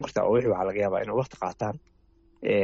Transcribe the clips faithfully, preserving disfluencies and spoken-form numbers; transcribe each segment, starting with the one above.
marka oo wixii waxa laga yaabaa inay waqti qaataan. ee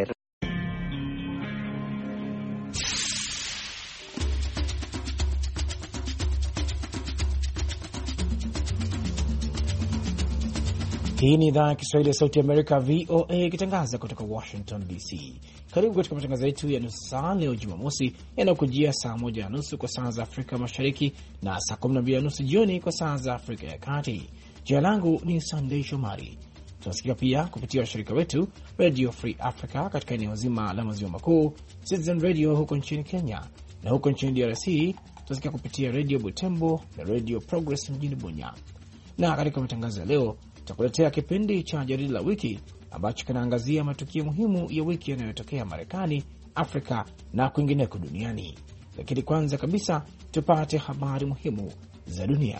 Hii ni idhaa ya Kiswahili ya Sauti Amerika, V O A, ikitangaza kutoka Washington D C. Karibu katika matangazo yetu ya nusu saa leo Jumamosi, yanayokujia saa moja na nusu kwa saa za Afrika Mashariki na saa kumi na mbili na nusu jioni kwa saa za Afrika ya Kati. Jina langu ni Sunday Shomari. Tunasikia pia kupitia washirika wetu Radio Free Africa katika eneo zima la maziwa makuu, Citizen Radio huko nchini Kenya, na huko nchini D R C tunasikia kupitia Radio Butembo na Radio Progress mjini Bunya. Na katika matangazo ya leo tutakuletea kipindi cha jarida la wiki ambacho kinaangazia matukio muhimu ya wiki yanayotokea Marekani, Afrika na kwingineko duniani. Lakini kwanza kabisa tupate habari muhimu za dunia.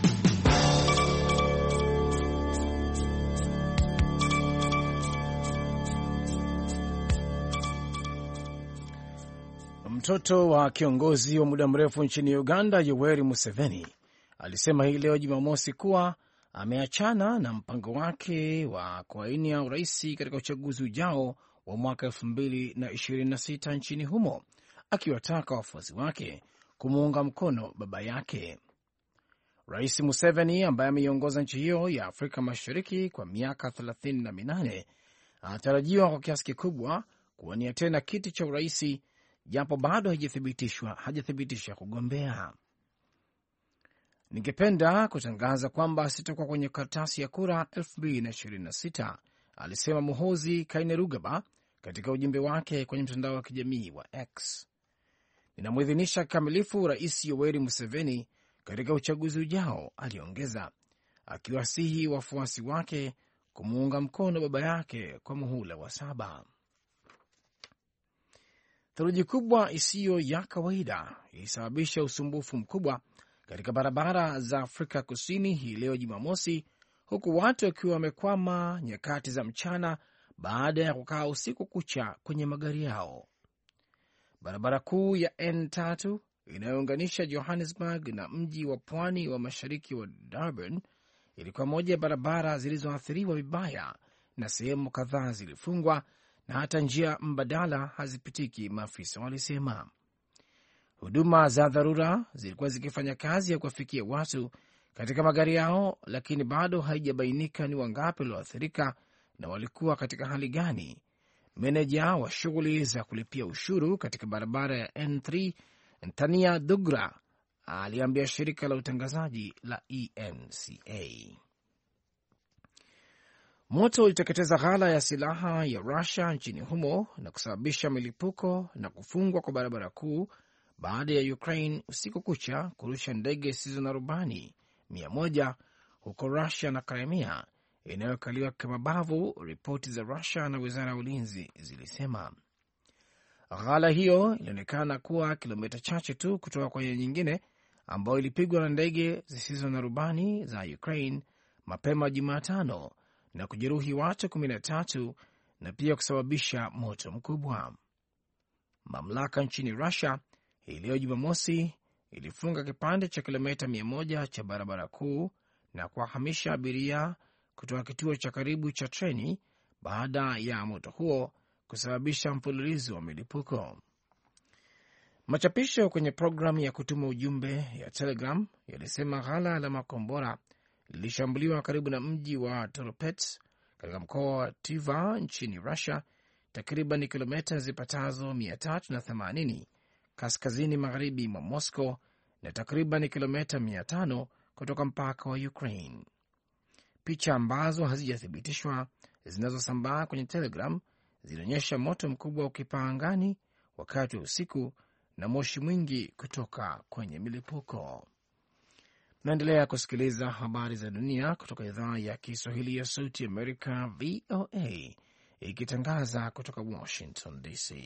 Mtoto wa kiongozi wa muda mrefu nchini Uganda, Yoweri Museveni, alisema hii leo Jumamosi kuwa ameachana na mpango wake wa kuwania urais katika uchaguzi ujao wa mwaka elfu mbili na ishirini na sita nchini humo, akiwataka wafuasi wake kumuunga mkono baba yake. Rais Museveni, ambaye ameiongoza nchi hiyo ya Afrika Mashariki kwa miaka thelathini na minane, anatarajiwa kwa kiasi kikubwa kuwania tena kiti cha uraisi, japo bado hajathibitishwa hajathibitisha kugombea. Ningependa kutangaza kwamba sitakuwa kwenye karatasi ya kura elfu mbili na ishirini na sita, alisema Muhoozi Kainerugaba katika ujumbe wake kwenye mtandao wa kijamii wa X. Ninamwidhinisha kikamilifu Rais Yoweri Museveni katika uchaguzi ujao, aliongeza, akiwasihi wafuasi wake kumuunga mkono baba yake kwa muhula wa saba. Theluji kubwa isiyo ya kawaida ilisababisha usumbufu mkubwa katika barabara za Afrika Kusini hii leo Jumamosi, huku watu wakiwa wamekwama nyakati za mchana baada ya kukaa usiku kucha kwenye magari yao. Barabara kuu ya N tatu inayounganisha Johannesburg na mji wa pwani wa mashariki wa Durban ilikuwa moja ya barabara zilizoathiriwa vibaya, na sehemu kadhaa zilifungwa na hata njia mbadala hazipitiki, maafisa walisema. Huduma za dharura zilikuwa zikifanya kazi ya kuwafikia watu katika magari yao, lakini bado haijabainika ni wangapi walioathirika na walikuwa katika hali gani. Meneja wa shughuli za kulipia ushuru katika barabara ya N tatu, Ntania Dugra, aliambia shirika la utangazaji la E N C A. Moto uliteketeza ghala ya silaha ya Russia nchini humo na kusababisha milipuko na kufungwa kwa barabara kuu baada ya Ukraine usiku kucha kurusha ndege zisizo na rubani mia moja huko Russia na Crimea inayokaliwa kimabavu, ripoti za Russia na wizara ya ulinzi zilisema. Ghala hiyo ilionekana kuwa kilomita chache tu kutoka kwenye nyingine ambayo ilipigwa na ndege zisizo na rubani za Ukraine mapema Jumatano na kujeruhi watu kumi na tatu na pia kusababisha moto mkubwa. Mamlaka nchini Russia hii leo Jumamosi ilifunga kipande cha kilomita mia moja cha barabara kuu na kuwahamisha abiria kutoka kituo cha karibu cha treni baada ya moto huo kusababisha mfululizo wa milipuko. Machapisho kwenye programu ya kutuma ujumbe ya Telegram yalisema ghala la makombora lilishambuliwa karibu na mji wa Toropets katika mkoa wa Tiva nchini Russia, takriban kilomita zipatazo mia tatu na themanini kaskazini magharibi mwa Moscow na takriban kilomita mia tano kutoka mpaka wa Ukraine. Picha ambazo hazijathibitishwa zinazosambaa kwenye Telegram zilionyesha moto mkubwa ukipaa angani wakati wa usiku na moshi mwingi kutoka kwenye milipuko. Naendelea kusikiliza habari za dunia kutoka idhaa ya Kiswahili ya Sauti Amerika, V O A, ikitangaza kutoka Washington D C.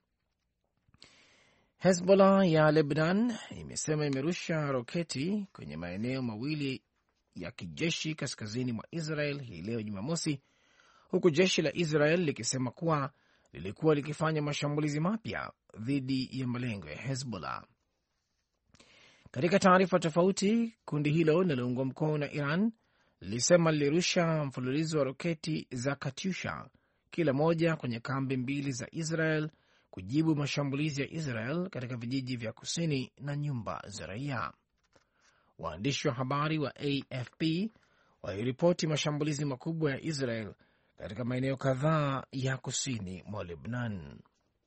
Hezbollah ya Lebanon imesema imerusha roketi kwenye maeneo mawili ya kijeshi kaskazini mwa Israel hii leo Jumamosi, huku jeshi la Israel likisema kuwa lilikuwa likifanya mashambulizi mapya dhidi ya malengo ya Hezbollah. Katika taarifa tofauti, kundi hilo linaloungwa mkono na Iran lilisema lilirusha mfululizo wa roketi za Katyusha, kila moja kwenye kambi mbili za Israel, kujibu mashambulizi ya Israel katika vijiji vya kusini na nyumba za raia. Waandishi wa habari wa A F P waliripoti mashambulizi makubwa ya Israel katika maeneo kadhaa ya kusini mwa Lebanon.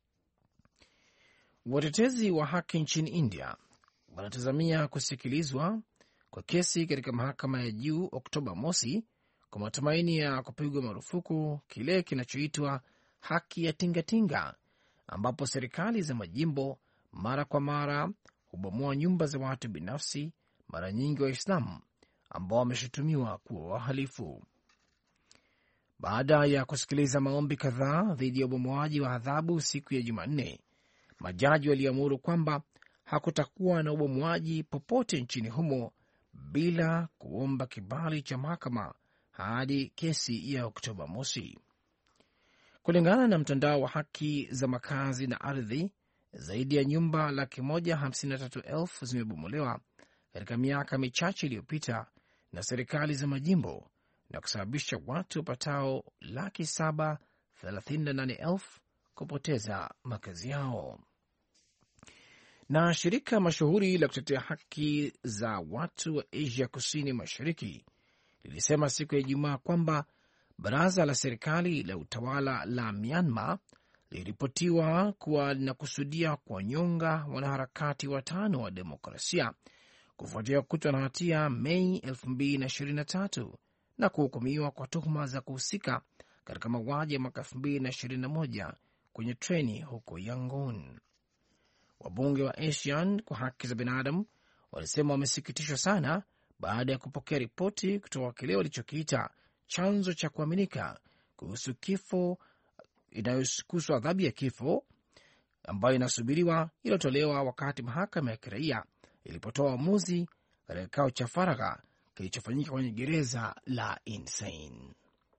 Watetezi wa haki nchini India wanatazamia kusikilizwa kwa kesi katika mahakama ya juu Oktoba mosi kwa matumaini ya kupigwa marufuku kile kinachoitwa haki ya tingatinga, ambapo serikali za majimbo mara kwa mara hubomoa nyumba za watu binafsi, mara nyingi Waislamu ambao wameshutumiwa kuwa wahalifu. Baada ya kusikiliza maombi kadhaa dhidi ya ubomoaji wa adhabu siku ya Jumanne, majaji waliamuru kwamba hakutakuwa na ubomoaji popote nchini humo bila kuomba kibali cha mahakama hadi kesi ya Oktoba mosi. Kulingana na mtandao wa haki za makazi na ardhi, zaidi ya nyumba laki moja hamsini na tatu elfu zimebomolewa katika miaka michache iliyopita na serikali za majimbo na kusababisha watu wapatao laki saba thelathini na nane elfu kupoteza makazi yao. Na shirika mashuhuri la kutetea haki za watu wa Asia kusini mashariki lilisema siku ya Ijumaa kwamba baraza la serikali la utawala la Myanmar liliripotiwa kuwa linakusudia kuwanyonga wanaharakati watano wa demokrasia kufuatia kukutwa na hatia Mei elfu mbili ishirini na tatu na kuhukumiwa kwa tuhuma za kuhusika katika mauaji ya mwaka elfu mbili ishirini na moja kwenye treni huko Yangon. Wabunge wa ASEAN kwa haki za binadamu walisema wamesikitishwa sana baada ya kupokea ripoti kutoka kile walichokiita chanzo cha kuaminika kuhusu kifo inayohusu adhabu ya kifo ambayo inasubiriwa iliyotolewa wakati mahakama ya kiraia ilipotoa uamuzi katika kikao cha faragha kilichofanyika kwenye gereza la Insein.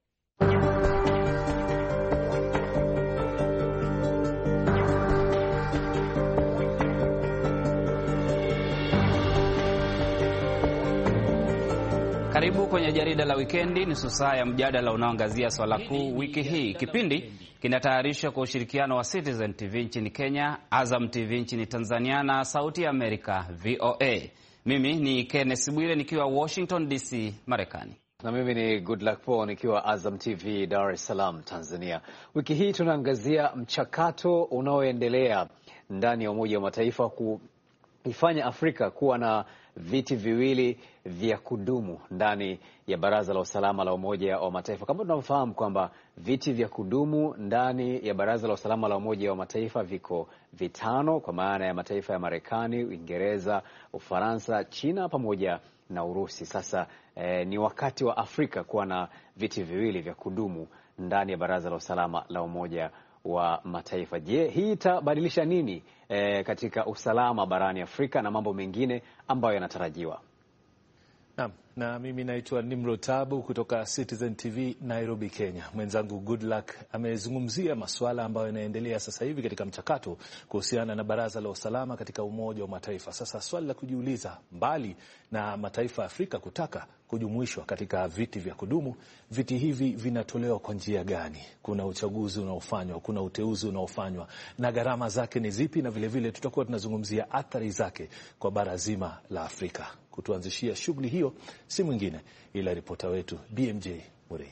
Karibu kwenye jarida la wikendi, nusu saa ya mjadala unaoangazia swala kuu wiki hii. Kipindi kinatayarishwa kwa ushirikiano wa Citizen T V nchini Kenya, Azam T V nchini Tanzania na Sauti ya Amerika V O A. Mimi ni Kenneth Bwire nikiwa Washington D C, Marekani. Na mimi ni Goodluck Paul nikiwa Azam T V Dar es Salaam, Tanzania. Wiki hii tunaangazia mchakato unaoendelea ndani ya Umoja wa Mataifa kuifanya Afrika kuwa na viti viwili vya kudumu ndani ya Baraza la Usalama la Umoja wa Mataifa. Kama tunavyofahamu kwamba viti vya kudumu ndani ya Baraza la Usalama la Umoja wa Mataifa viko vitano, kwa maana ya mataifa ya Marekani, Uingereza, Ufaransa, China pamoja na Urusi. Sasa eh, ni wakati wa Afrika kuwa na viti viwili vya kudumu ndani ya Baraza la Usalama la Umoja wa Mataifa. Je, hii itabadilisha nini eh, katika usalama barani Afrika na mambo mengine ambayo yanatarajiwa? Naam, na mimi naitwa Nimrod Tabu kutoka Citizen T V Nairobi, Kenya. Mwenzangu Goodluck amezungumzia masuala ambayo yanaendelea sasa hivi katika mchakato kuhusiana na Baraza la Usalama katika Umoja wa Mataifa. Sasa swali la kujiuliza, mbali na mataifa ya Afrika kutaka kujumuishwa katika viti vya kudumu, viti hivi vinatolewa kwa njia gani? Kuna uchaguzi unaofanywa, kuna uteuzi unaofanywa, na gharama zake ni zipi? Na vile vile tutakuwa tunazungumzia athari zake kwa bara zima la Afrika. Kutuanzishia shughuli hiyo si mwingine ila ripota wetu B M J Mureithi.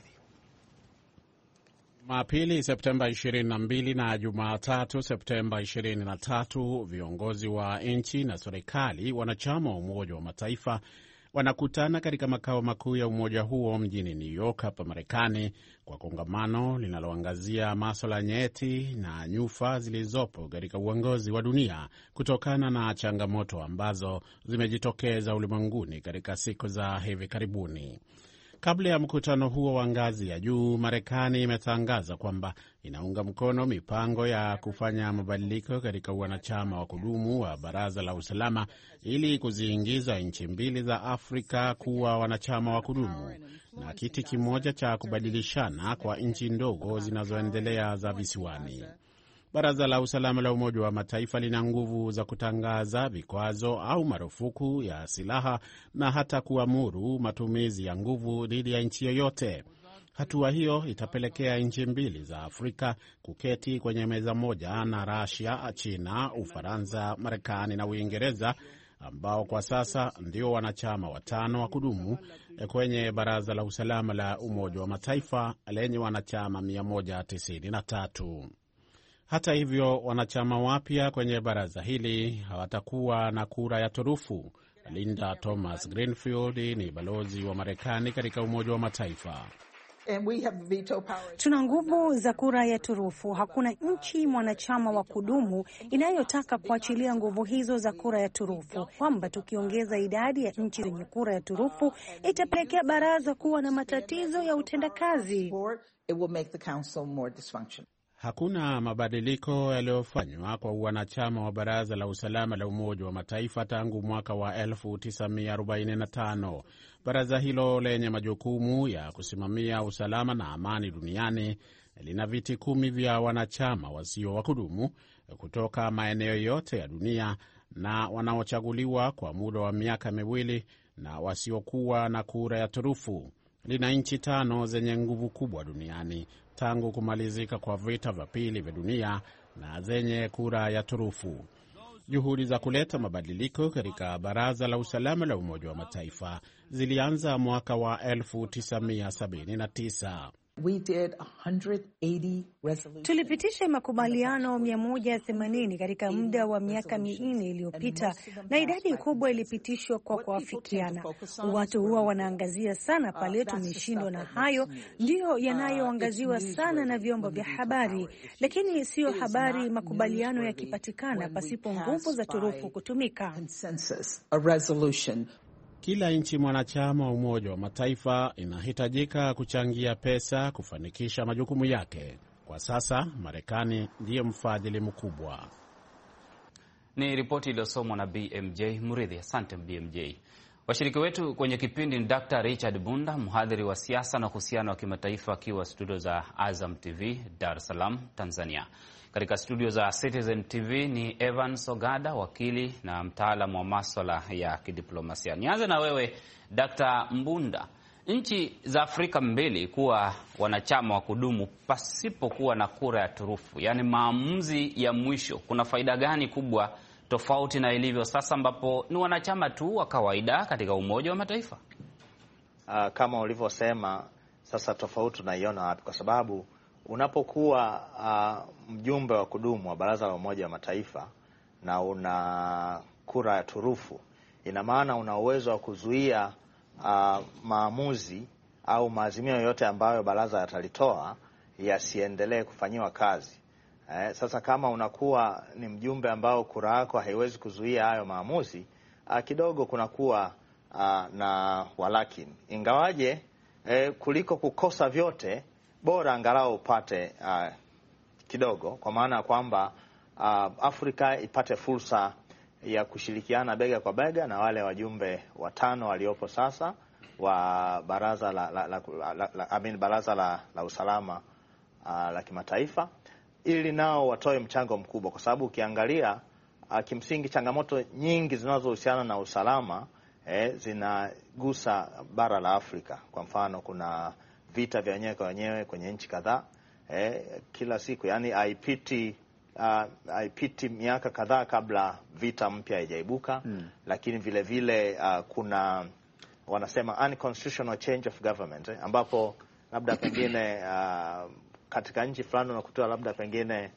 Jumapili Septemba ishirini na mbili na Jumatatu Septemba ishirini na tatu, viongozi wa nchi na serikali wanachama wa Umoja wa Mataifa wanakutana katika makao makuu ya umoja huo mjini New York hapa Marekani kwa kongamano linaloangazia masuala nyeti na nyufa zilizopo katika uongozi wa dunia kutokana na changamoto ambazo zimejitokeza ulimwenguni katika siku za hivi karibuni. Kabla ya mkutano huo wa ngazi ya juu, Marekani imetangaza kwamba inaunga mkono mipango ya kufanya mabadiliko katika wanachama wa kudumu wa Baraza la Usalama ili kuziingiza nchi mbili za Afrika kuwa wanachama wa kudumu na kiti kimoja cha kubadilishana kwa nchi ndogo zinazoendelea za visiwani. Baraza la Usalama la Umoja wa Mataifa lina nguvu za kutangaza vikwazo au marufuku ya silaha na hata kuamuru matumizi ya nguvu dhidi ya nchi yoyote. Hatua hiyo itapelekea nchi mbili za Afrika kuketi kwenye meza moja na Russia, China, Ufaransa, Marekani na Uingereza, ambao kwa sasa ndio wanachama watano wa kudumu kwenye Baraza la Usalama la Umoja wa Mataifa lenye wanachama mia moja tisini na tatu. Hata hivyo, wanachama wapya kwenye baraza hili hawatakuwa na kura ya turufu. Linda Thomas Greenfield ni balozi wa Marekani katika Umoja wa Mataifa. Tuna nguvu za kura ya turufu. Hakuna nchi mwanachama wa kudumu inayotaka kuachilia nguvu hizo za kura ya turufu, kwamba tukiongeza idadi ya nchi zenye kura ya turufu itapelekea baraza kuwa na matatizo ya utendakazi. Hakuna mabadiliko yaliyofanywa kwa wanachama wa Baraza la Usalama la Umoja wa Mataifa tangu mwaka wa elfu tisa mia arobaini na tano. Baraza hilo lenye majukumu ya kusimamia usalama na amani duniani lina viti kumi vya wanachama wasio wa kudumu kutoka maeneo yote ya dunia na wanaochaguliwa kwa muda wa miaka miwili na wasiokuwa na kura ya turufu. Lina nchi tano zenye nguvu kubwa duniani tangu kumalizika kwa vita vya pili vya dunia na zenye kura ya turufu. Juhudi za kuleta mabadiliko katika Baraza la Usalama la Umoja wa Mataifa zilianza mwaka wa elfu tisa mia sabini na tisa. We did one hundred eighty resolutions. Tulipitisha makubaliano mia moja themanini katika muda wa miaka minne iliyopita, na idadi kubwa ilipitishwa kwa kuafikiana. Watu huwa wanaangazia sana pale tumeshindwa, na hayo ndiyo yanayoangaziwa sana na vyombo vya habari, lakini siyo habari makubaliano yakipatikana pasipo nguvu za turufu kutumika. Kila nchi mwanachama wa Umoja wa Mataifa inahitajika kuchangia pesa kufanikisha majukumu yake. Kwa sasa Marekani ndiye mfadhili mkubwa. Ni ripoti iliyosomwa na B M J Muridhi. Asante B M J. Washiriki wetu kwenye kipindi ni Doctor Richard Bunda, mhadhiri wa siasa na uhusiano wa kimataifa, akiwa studio za Azam T V Dar es Salaam, Tanzania. Katika studio za Citizen T V ni Evan Sogada, wakili na mtaalamu wa masuala ya kidiplomasia. Nianze na wewe Doctor Mbunda. Nchi za Afrika mbili kuwa wanachama wa kudumu pasipokuwa na kura ya turufu, yani maamuzi ya mwisho, kuna faida gani kubwa tofauti na ilivyo sasa ambapo ni wanachama tu wa kawaida katika Umoja wa Mataifa? Uh, kama ulivyosema, sasa tofauti tunaiona wapi? Kwa sababu unapokuwa uh, mjumbe wa kudumu wa Baraza la Umoja wa Mataifa na una kura ya turufu, ina maana una uwezo wa kuzuia uh, maamuzi au maazimio yote ambayo baraza yatalitoa yasiendelee kufanyiwa kazi. Eh, sasa kama unakuwa ni mjumbe ambao kura yako haiwezi kuzuia hayo maamuzi, uh, kidogo kunakuwa uh, na walakini. Ingawaje eh, kuliko kukosa vyote, bora angalau upate uh, kidogo, kwa maana kwamba uh, Afrika ipate fursa ya kushirikiana bega kwa bega na wale wajumbe watano waliopo sasa wa baraza la la, la, la, la, I mean, baraza la, la usalama uh, la kimataifa, ili nao watoe mchango mkubwa, kwa sababu ukiangalia uh, kimsingi changamoto nyingi zinazohusiana na usalama eh, zinagusa bara la Afrika. Kwa mfano, kuna vita vya wenyewe kwa wenyewe kwenye nchi kadhaa eh, kila siku, yani haipiti uh, haipiti miaka kadhaa kabla vita mpya haijaibuka. hmm. Lakini vile vile uh, kuna wanasema unconstitutional change of government eh, ambapo labda pengine uh, katika nchi fulani unakutoa labda pengine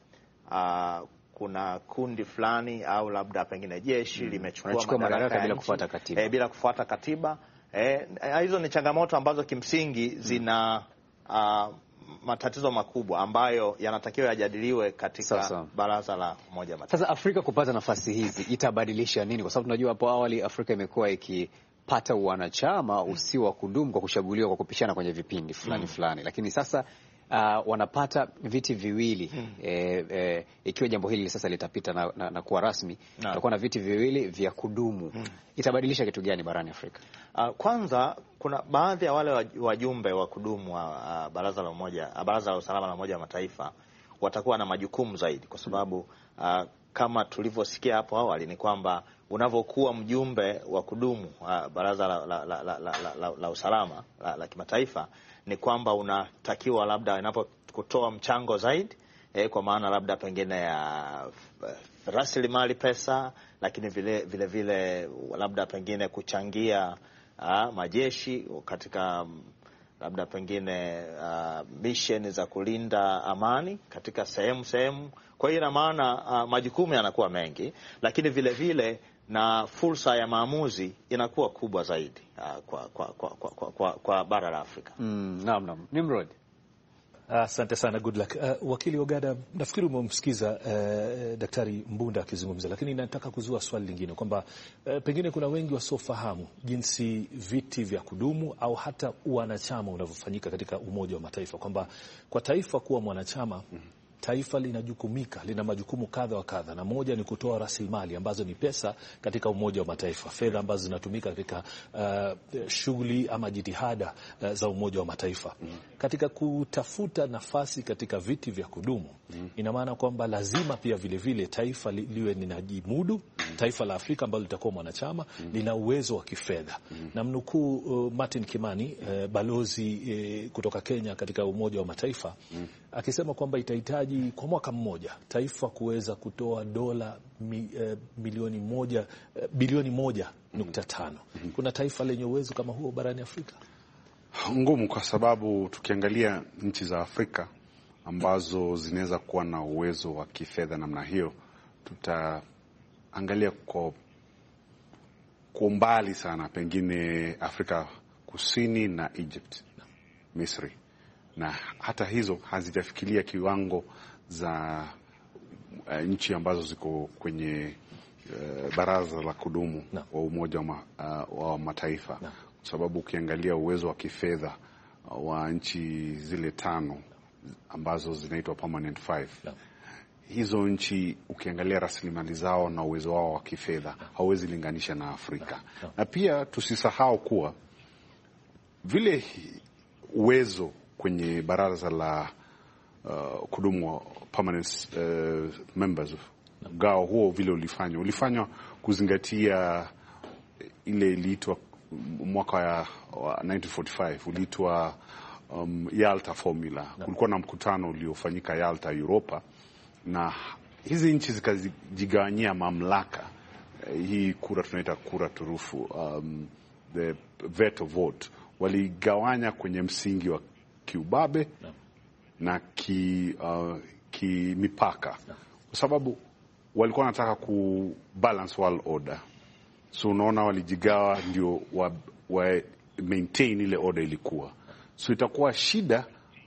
uh, kuna kundi fulani au labda pengine jeshi hmm. limechukua madaraka bila kufuata katiba, eh, bila kufuata katiba. Eh, hizo ni changamoto ambazo kimsingi zina uh, matatizo makubwa ambayo yanatakiwa yajadiliwe katika Sasa. baraza la Umoja wa Mataifa. Sasa Afrika kupata nafasi hizi itabadilisha nini? Kwa sababu tunajua hapo awali Afrika imekuwa ikipata wanachama usio wa kudumu kwa kuchaguliwa kwa kupishana kwenye vipindi fulani mm. fulani, lakini sasa Uh, wanapata viti viwili hmm. e, e, ikiwa jambo hili sasa litapita na, na, na kuwa rasmi tutakuwa na viti viwili vya kudumu hmm. Itabadilisha kitu gani barani Afrika? Uh, kwanza kuna baadhi ya wale wajumbe wa kudumu wa uh, baraza la umoja uh, baraza la usalama la Umoja wa Mataifa watakuwa na majukumu zaidi, kwa sababu uh, kama tulivyosikia hapo awali ni kwamba unavyokuwa mjumbe wa kudumu uh, baraza la, la, la, la, la, la, la usalama la, la kimataifa, ni kwamba unatakiwa labda inapokutoa mchango zaidi, eh, kwa maana labda pengine ya uh, rasilimali pesa, lakini vile vile vile labda pengine kuchangia uh, majeshi katika labda pengine uh, mission za kulinda amani katika sehemu sehemu. Kwa hiyo ina maana uh, majukumu yanakuwa mengi, lakini vile vile na fursa ya maamuzi inakuwa kubwa zaidi uh, kwa, kwa, kwa, kwa, kwa, kwa, kwa bara la Afrika. Mm, naam naam. Nimrod. Asante uh, sana, good luck. Uh, wakili Ogada, nafikiri umemsikiza uh, Daktari Mbunda akizungumza, lakini nataka kuzua swali lingine kwamba uh, pengine kuna wengi wasiofahamu jinsi viti vya kudumu au hata wanachama unavyofanyika katika Umoja wa Mataifa, kwamba kwa taifa kuwa mwanachama taifa linajukumika, lina majukumu kadha wa kadha, na moja ni kutoa rasilimali ambazo ni pesa katika Umoja wa Mataifa, fedha ambazo zinatumika katika uh, shughuli ama jitihada uh, za Umoja wa Mataifa. Mm. Katika kutafuta nafasi katika viti vya kudumu, mm. ina maana kwamba lazima pia vile vile taifa li, liwe linajimudu. Mm. Taifa la Afrika ambalo litakuwa mwanachama, mm. lina uwezo wa kifedha. Mm. Na mnukuu uh, Martin Kimani, uh, balozi uh, kutoka Kenya katika Umoja wa Mataifa, mm. akisema kwamba itahitaji kwa mwaka mmoja taifa kuweza kutoa dola mi, eh, milioni moja eh, bilioni moja nukta tano. Mm-hmm. Kuna taifa lenye uwezo kama huo barani Afrika? Ngumu, kwa sababu tukiangalia nchi za Afrika ambazo zinaweza kuwa na uwezo wa kifedha namna hiyo, tutaangalia kwa kwa mbali sana, pengine Afrika Kusini na Egypt, Misri, na hata hizo hazijafikiria kiwango za uh, nchi ambazo ziko kwenye uh, baraza la kudumu no. wa Umoja wa, ma, uh, wa Mataifa no. Kwa sababu ukiangalia uwezo wa kifedha uh, wa nchi zile tano ambazo zinaitwa permanent five no. hizo nchi ukiangalia rasilimali zao na uwezo wao wa kifedha no. hauwezi linganisha na Afrika no. No. Na pia tusisahau kuwa vile uwezo kwenye baraza la uh, kudumu permanent uh, members gao huo vile ulifanywa ulifanywa kuzingatia ile iliitwa mwaka wa nineteen forty-five uliitwa um, Yalta formula. Kulikuwa na mkutano uliofanyika Yalta, Europa, na hizi nchi zikajigawanyia mamlaka. Uh, hii kura tunaita kura turufu, um, the veto vote, waligawanya kwenye msingi wa kiubabe no. na ki uh, kimipaka no. kwa sababu walikuwa wanataka ku balance world order, so unaona walijigawa ndio wa, wa maintain ile order ilikuwa. So itakuwa shida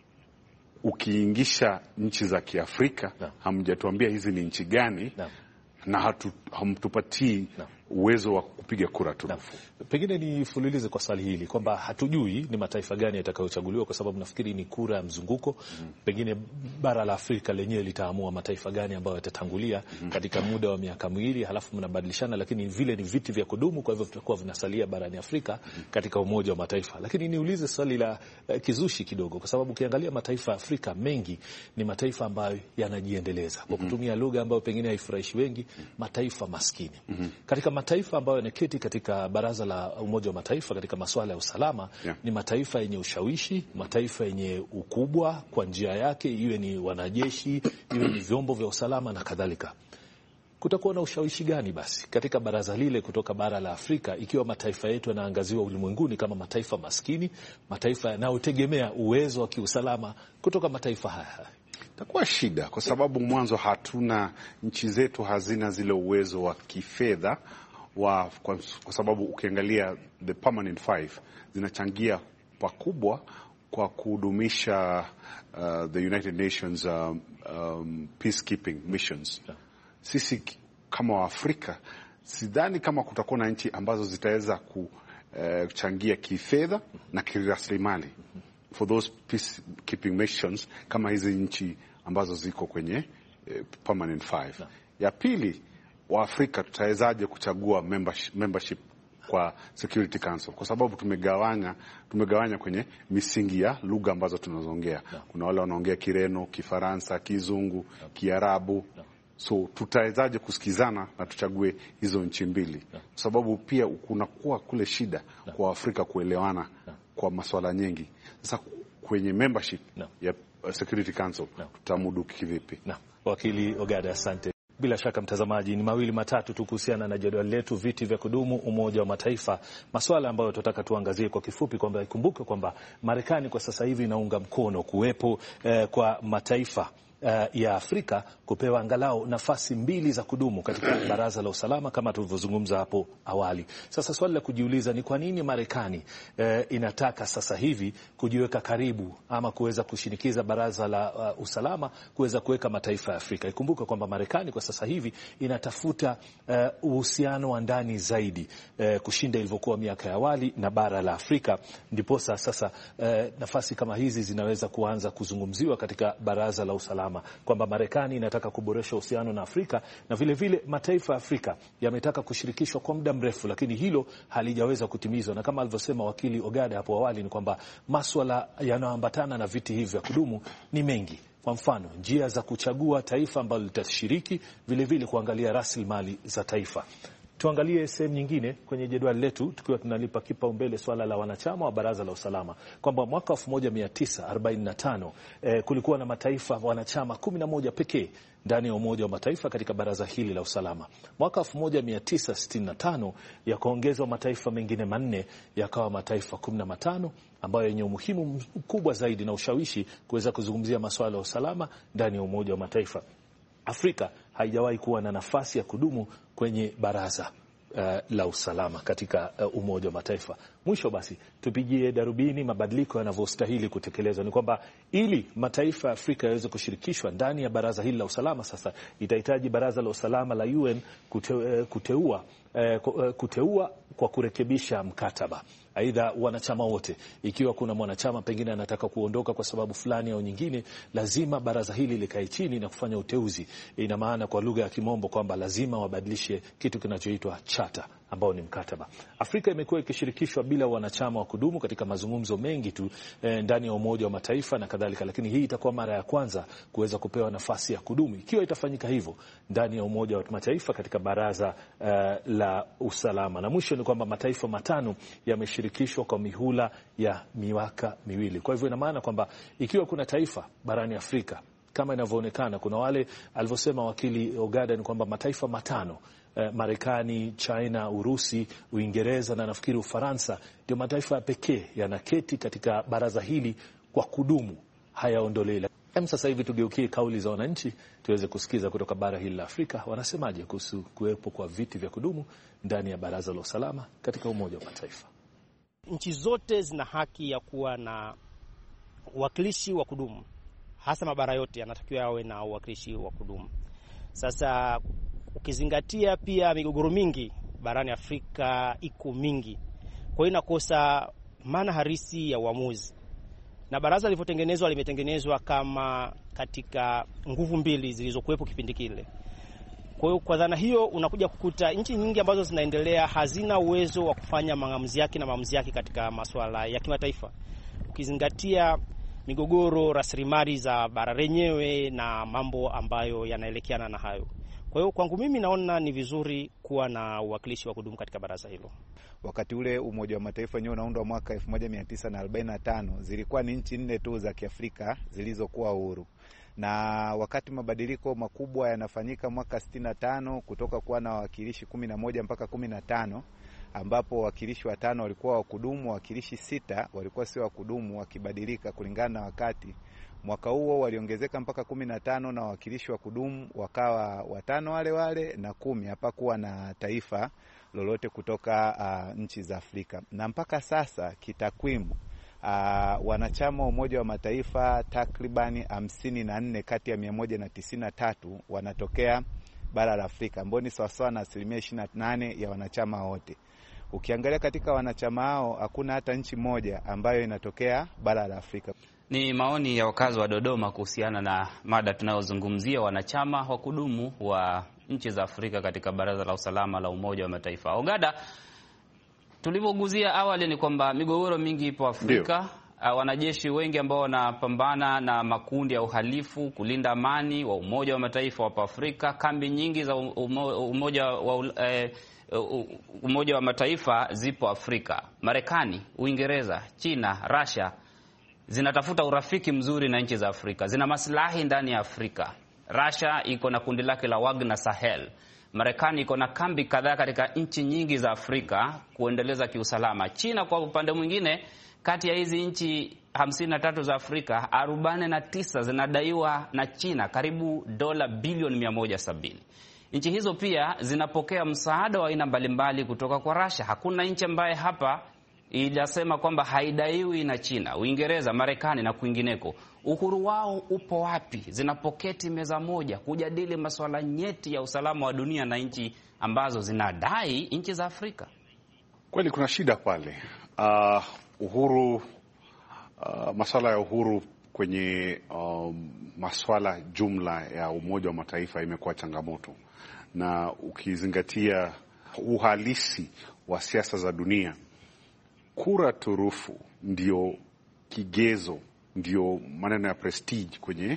ukiingisha nchi za Kiafrika no. hamjatuambia hizi ni nchi gani no. na hatu, hamtupatii no. uwezo wa kupiga kura turufu. Pengine nifululize kwa swali hili kwamba hatujui ni mataifa gani yatakayochaguliwa, kwa sababu nafikiri ni kura ya mzunguko. Mm. Pengine bara la Afrika lenyewe litaamua mataifa gani ambayo yatatangulia mm. katika muda wa miaka miwili, halafu mnabadilishana, lakini vile ni viti vya kudumu, kwa hivyo vitakuwa vinasalia barani Afrika mm. katika Umoja wa Mataifa. Lakini niulize swali la uh, kizushi kidogo, kwa sababu ukiangalia mataifa ya Afrika mengi ni mataifa ambayo yanajiendeleza kwa kutumia lugha ambayo pengine haifurahishi wengi, mataifa maskini. Mm-hmm. Katika mataifa ambayo yanaketi katika baraza la Umoja wa Mataifa katika masuala ya usalama yeah. ni mataifa yenye ushawishi, mataifa yenye ukubwa kwa njia yake, iwe ni wanajeshi, iwe ni vyombo vya usalama na kadhalika. Kutakuwa na ushawishi gani basi katika baraza lile kutoka bara la Afrika ikiwa mataifa yetu yanaangaziwa ulimwenguni kama mataifa maskini, mataifa yanayotegemea uwezo wa kiusalama kutoka mataifa haya? Itakuwa shida kwa sababu mwanzo hatuna, nchi zetu hazina zile uwezo wa kifedha wa, kwa, kwa sababu ukiangalia the permanent five zinachangia pakubwa kwa kudumisha uh, the United Nations um, um, peacekeeping missions. Sisi kama Waafrika sidhani kama kutakuwa na nchi ambazo zitaweza kuchangia uh, kifedha na kiraslimali for those peacekeeping missions kama hizi nchi ambazo ziko kwenye uh, permanent five. Ya pili, Waafrika tutawezaje kuchagua membership, membership kwa Security Council, kwa sababu tumegawanya tumegawanya kwenye misingi ya lugha ambazo tunazoongea. Kuna wale wanaongea Kireno, Kifaransa, Kizungu, Kiarabu. So tutawezaje kusikizana na tuchague hizo nchi mbili? Kwa sababu pia kunakuwa kule shida kwa Afrika kuelewana kwa masuala nyingi. Sasa kwenye membership ya Security Council tutamudu kivipi? Na wakili Ogada, asante. Bila shaka mtazamaji, ni mawili matatu tu kuhusiana na jadwali letu viti vya kudumu Umoja wa Mataifa, masuala ambayo tunataka tuangazie kwa kifupi, kwamba ikumbuke kwamba Marekani kwa sasa hivi inaunga mkono kuwepo eh, kwa mataifa Uh, ya Afrika kupewa angalau nafasi mbili za kudumu katika Baraza la Usalama kama tulivyozungumza hapo awali. Sasa swali la kujiuliza ni kwa nini Marekani uh, inataka sasa hivi kujiweka karibu ama kuweza kushinikiza Baraza la uh, Usalama kuweza kuweka mataifa ya Afrika. Ikumbuke kwamba Marekani kwa sasa hivi inatafuta uh, uhusiano wa ndani zaidi uh, kushinda ilivyokuwa miaka ya awali na bara la Afrika. Ndipo sasa uh, nafasi kama hizi zinaweza kuanza kuzungumziwa katika Baraza la Usalama, kwamba Marekani inataka kuboresha uhusiano na Afrika, na vile vile mataifa ya Afrika yametaka kushirikishwa kwa muda mrefu, lakini hilo halijaweza kutimizwa. Na kama alivyosema wakili Ogada hapo awali, ni kwamba masuala yanayoambatana na viti hivi vya kudumu ni mengi. Kwa mfano, njia za kuchagua taifa ambalo litashiriki, vile vile kuangalia rasilimali za taifa. Tuangalie sehemu nyingine kwenye jedwali letu, tukiwa tunalipa kipaumbele swala la wanachama wa Baraza la Usalama, kwamba mwaka elfu moja mia tisa arobaini na tano eh, kulikuwa na mataifa wanachama kumi na moja pekee ndani ya Umoja wa Mataifa katika baraza hili la usalama. Mwaka elfu moja mia tisa sitini na tano yakaongezwa mataifa mengine manne, yakawa mataifa kumi na matano ambayo yenye umuhimu mkubwa zaidi na ushawishi kuweza kuzungumzia masuala ya usalama ndani ya Umoja wa Mataifa. Afrika haijawahi kuwa na nafasi ya kudumu kwenye baraza uh, la usalama katika uh, Umoja wa Mataifa. Mwisho basi tupigie darubini mabadiliko yanavyostahili kutekelezwa. Ni kwamba ili mataifa ya Afrika yaweze kushirikishwa ndani ya baraza hili la usalama, sasa itahitaji Baraza la Usalama la U N kute, kuteua kuteua kwa kurekebisha mkataba. Aidha, wanachama wote, ikiwa kuna mwanachama pengine anataka kuondoka kwa sababu fulani au nyingine, lazima baraza hili likae chini na kufanya uteuzi. Ina maana kwa lugha ya Kimombo kwamba lazima wabadilishe kitu kinachoitwa charter, ambao ni mkataba. Afrika imekuwa ikishirikishwa bila wanachama wa kudumu katika mazungumzo mengi tu e, ndani ya Umoja wa Mataifa na kadhalika, lakini hii itakuwa mara ya kwanza kuweza kupewa nafasi ya kudumu. Ikiwa itafanyika hivyo ndani ya Umoja wa Mataifa katika Baraza uh, la Usalama. Na mwisho ni kwamba mataifa matano yameshirikishwa kwa mihula ya miaka miwili. Kwa hivyo ina maana kwamba ikiwa kuna taifa barani Afrika kama inavyoonekana, kuna wale alivyosema wakili Ogada, ni kwamba mataifa matano eh, Marekani, China, Urusi, Uingereza na nafikiri Ufaransa ndio mataifa pekee yanaketi katika baraza hili kwa kudumu, hayaondolewi. Hem, sasa hivi tugeukie kauli za wananchi tuweze kusikiza kutoka bara hili la Afrika wanasemaje kuhusu kuwepo kwa viti vya kudumu ndani ya Baraza la Usalama katika Umoja wa Mataifa. Nchi zote zina haki ya kuwa na uwakilishi wa kudumu, hasa mabara yote yanatakiwa yawe na uwakilishi wa kudumu. Sasa ukizingatia pia migogoro mingi barani Afrika iko mingi, kwa hiyo inakosa maana harisi ya uamuzi. Na baraza lilivyotengenezwa limetengenezwa kama katika nguvu mbili zilizokuwepo kipindi kile. Kwa hiyo kwa dhana hiyo unakuja kukuta nchi nyingi ambazo zinaendelea hazina uwezo wa kufanya maamuzi yake na maamuzi yake katika masuala ya kimataifa. Ukizingatia migogoro, rasilimali za bara lenyewe na mambo ambayo yanaelekeana na hayo. Kwa hiyo kwangu mimi naona ni vizuri kuwa na uwakilishi wa kudumu katika baraza hilo. Wakati ule Umoja wa Mataifa wenyewe unaundwa mwaka elfu moja mia tisa arobaini na tano, zilikuwa ni nchi nne tu za Kiafrika zilizokuwa huru. Na wakati mabadiliko makubwa yanafanyika mwaka sitini na tano kutoka kuwa na wawakilishi kumi na moja mpaka kumi na tano, ambapo wawakilishi watano walikuwa wa kudumu, wawakilishi sita walikuwa sio wa kudumu, wakibadilika kulingana na wakati. Mwaka huo waliongezeka mpaka kumi na tano na wawakilishi wa kudumu wakawa watano wale wale na kumi, hapakuwa na taifa lolote kutoka uh, nchi za Afrika. Na mpaka sasa kitakwimu uh, wanachama wa Umoja wa Mataifa takribani hamsini na nne kati ya mia moja na tisini na tatu wanatokea bara la Afrika, ambao ni sawasawa na asilimia ishirini na nane ya wanachama wote. Ukiangalia katika wanachama hao hakuna hata nchi moja ambayo inatokea bara la Afrika. Ni maoni ya wakazi wa Dodoma kuhusiana na mada tunayozungumzia, wanachama wa kudumu wa nchi za Afrika katika Baraza la Usalama la Umoja wa Mataifa. Ogada, Tulivyoguzia awali ni kwamba migogoro mingi ipo Afrika. Uh, wanajeshi wengi ambao wanapambana na makundi ya uhalifu kulinda amani wa Umoja wa Mataifa wapo Afrika. Kambi nyingi za umo, umoja wa eh, Umoja wa Mataifa zipo Afrika. Marekani, Uingereza, China, Russia zinatafuta urafiki mzuri na nchi za Afrika. Zina maslahi ndani ya Afrika. Russia iko na kundi lake la Wagner Sahel. Marekani iko na kambi kadhaa katika nchi nyingi za Afrika kuendeleza kiusalama. China kwa upande mwingine, kati ya hizi nchi hamsini na tatu za Afrika, arobaini na tisa zinadaiwa na China karibu dola bilioni mia moja sabini. Nchi hizo pia zinapokea msaada wa aina mbalimbali kutoka kwa Russia. Hakuna nchi ambaye hapa inasema kwamba haidaiwi na China. Uingereza, Marekani na kwingineko. Uhuru wao upo wapi? Zinapoketi meza moja kujadili masuala nyeti ya usalama wa dunia na nchi ambazo zinadai nchi za Afrika. Kweli kuna shida pale. Uh, uhuru uh, masuala ya uhuru kwenye um, masuala jumla ya Umoja wa Mataifa imekuwa changamoto, na ukizingatia uhalisi wa siasa za dunia, kura turufu ndio kigezo, ndio maneno ya prestige kwenye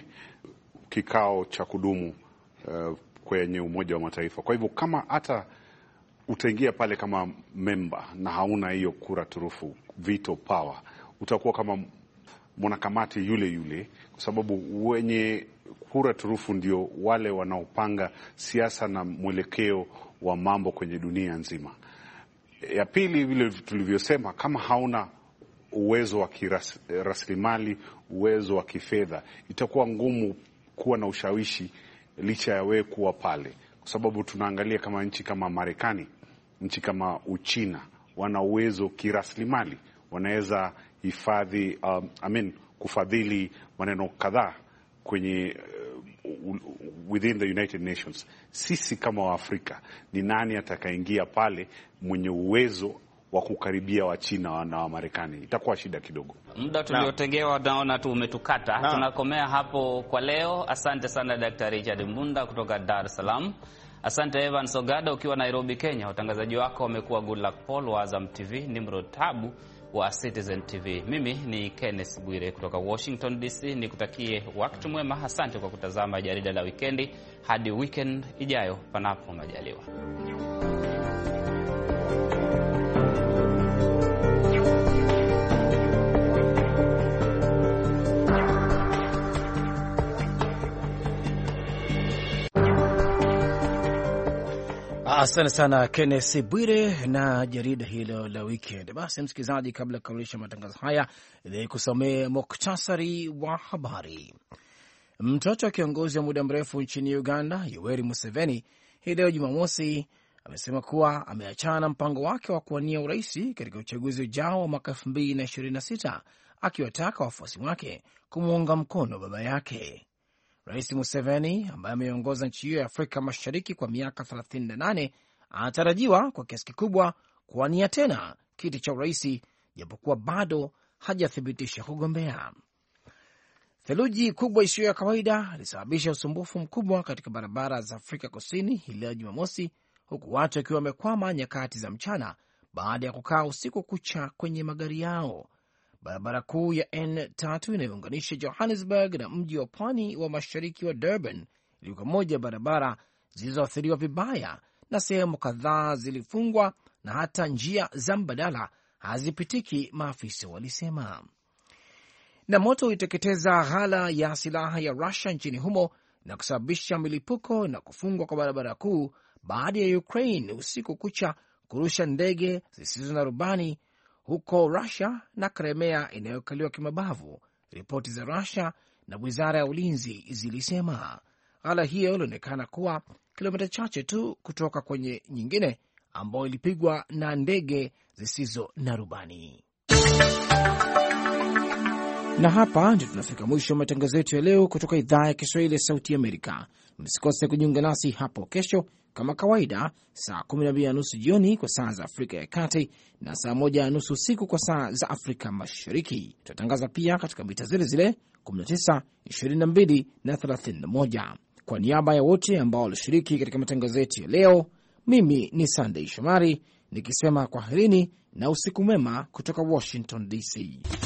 kikao cha kudumu uh, kwenye Umoja wa Mataifa. Kwa hivyo kama hata utaingia pale kama member na hauna hiyo kura turufu, veto power, utakuwa kama mwanakamati yule yule, kwa sababu wenye kura turufu ndio wale wanaopanga siasa na mwelekeo wa mambo kwenye dunia nzima. Ya pili, vile tulivyosema, kama hauna uwezo wa kiraslimali, uwezo wa kifedha, itakuwa ngumu kuwa na ushawishi licha ya wewe kuwa pale, kwa sababu tunaangalia kama nchi kama Marekani, nchi kama Uchina wana uwezo kiraslimali, wanaweza hifadhi um, I mean kufadhili maneno kadhaa kwenye uh, within the United Nations. Sisi kama Waafrika, ni nani atakaingia pale mwenye uwezo wa kukaribia wa China na wa Marekani? Itakuwa shida kidogo. Muda tuliotengewa naona tu umetukata. Na tunakomea hapo kwa leo. Asante sana Daktari Richard Mbunda kutoka Dar es Salaam. Asante Evan Sogada ukiwa Nairobi, Kenya. Watangazaji wako wamekuwa Goodluck Paul wa Azam T V, Nimrod Tabu wa Citizen T V. Mimi ni Kenneth Bwire kutoka Washington D C. Nikutakie wakati mwema. Asante kwa kutazama jarida la wikendi. Hadi weekend ijayo panapo majaliwa. Asante sana Kenneth Bwire na jarida hilo la weekend. Basi msikilizaji, kabla ya kukamilisha matangazo haya, ili kusomea muktasari wa habari. Mtoto wa kiongozi wa muda mrefu nchini Uganda, Yoweri Museveni, hii leo Jumamosi amesema kuwa ameachana na mpango wake wa kuwania urais katika uchaguzi ujao wa mwaka elfu mbili na ishirini na sita, akiwataka wafuasi wake kumuunga mkono baba yake. Rais Museveni ambaye ameongoza nchi hiyo ya Afrika Mashariki kwa miaka thelathini na nane anatarajiwa kwa kiasi kikubwa kuwania tena kiti cha urais, japokuwa bado hajathibitisha kugombea. Theluji kubwa isiyo ya kawaida ilisababisha usumbufu mkubwa katika barabara za Afrika Kusini hii leo Jumamosi, huku watu wakiwa wamekwama nyakati za mchana baada ya kukaa usiku kucha kwenye magari yao. Barabara kuu ya N tatu inayounganisha Johannesburg na mji wa pwani wa mashariki wa Durban ilikuwa moja ya barabara zilizoathiriwa vibaya, na sehemu kadhaa zilifungwa na hata njia za mbadala hazipitiki, maafisa walisema. Na moto uliteketeza ghala ya silaha ya Russia nchini humo na kusababisha milipuko na kufungwa kwa barabara kuu baada ya Ukraine usiku kucha kurusha ndege zisizo na rubani huko Russia na Crimea inayokaliwa kimabavu, ripoti za Russia na wizara ya ulinzi zilisema. Ghala hiyo ilionekana kuwa kilomita chache tu kutoka kwenye nyingine ambayo ilipigwa na ndege zisizo na rubani. Na hapa ndio tunafika mwisho wa matangazo yetu ya leo kutoka idhaa ya Kiswahili ya Sauti Amerika. Msikose kujiunga nasi hapo kesho kama kawaida, saa kumi na mbili na nusu jioni kwa saa za Afrika ya Kati na saa moja na nusu usiku kwa saa za Afrika Mashariki. Tutatangaza pia katika mita zile zile kumi na tisa, ishirini na mbili na thelathini na moja. Kwa niaba ya wote ambao walishiriki katika matangazo yetu ya leo, mimi ni Sunday Shomari nikisema kwaherini na usiku mwema kutoka Washington D C.